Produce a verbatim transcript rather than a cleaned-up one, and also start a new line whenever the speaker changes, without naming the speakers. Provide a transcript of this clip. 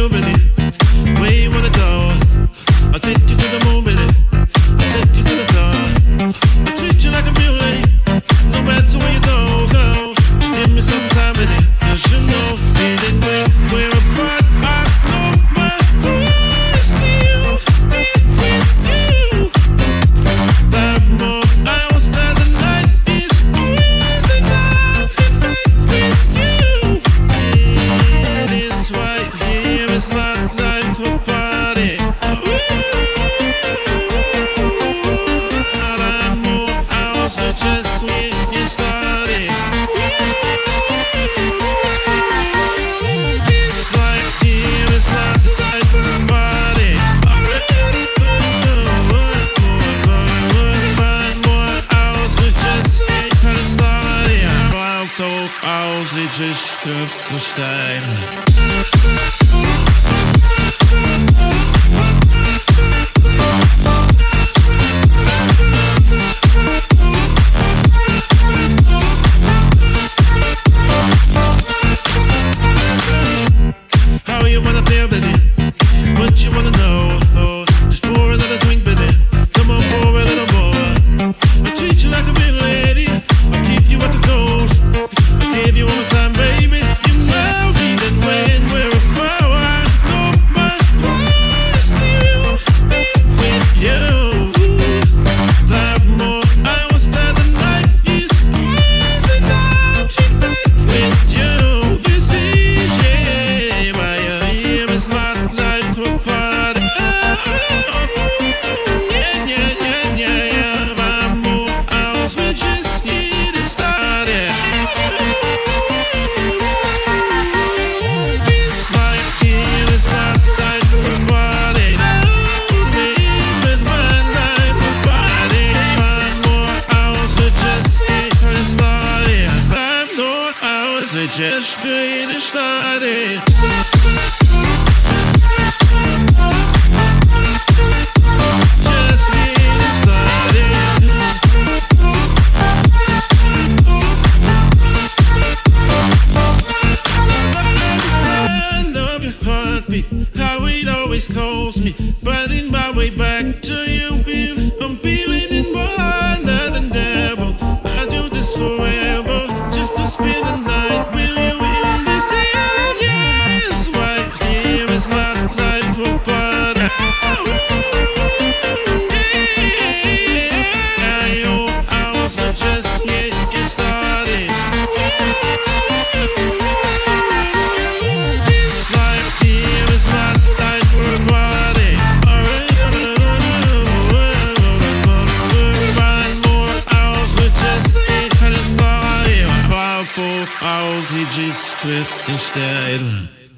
feel, baby. Where you wanna go? I'll take you to the moon, baby. I'll take you to the dawn. I'll treat you like a beauty. No matter where you go, go. Just give me some time, baby. You should know, even when we're apart, I know my voice still fit with you. That more hours that the night is always enough to fit with you. It is right here, it's not time for party. That more hours are just when you started. It's right here, it's not time for party. Five more hours, we just ain't gonna start it. Five hours, we just couldn't stay. How you wanna feel, baby? What you wanna know? Oh, just pour another drink, baby. Come on, pour a little more. I'll treat you like a real lady. I'll keep you at the doors. I'll give you one more time, baby. You know, even when we're apart, I know my voice still beat with you. That more hours that the night is crazy down, she back with you. This is yeah, my ear is my life for party. Yeah, yeah, yeah, yeah, yeah. Five more hours, we just getting started. My ear is my life for party. Babe is my life for party. Five more hours, we just getting started. Five more hours, we just getting started. Just getting started. The sound of your heartbeat, how it always calls me, finding my way back to you. I'm feeling it more than ever. I do this forever, just to spend the night with you in this air. Yes, right here is my life for party. Yeah, your hours are just getting started. This life here is my life for party. Five more hours, we just ain't gonna start it. Five more hours, we just quit instead.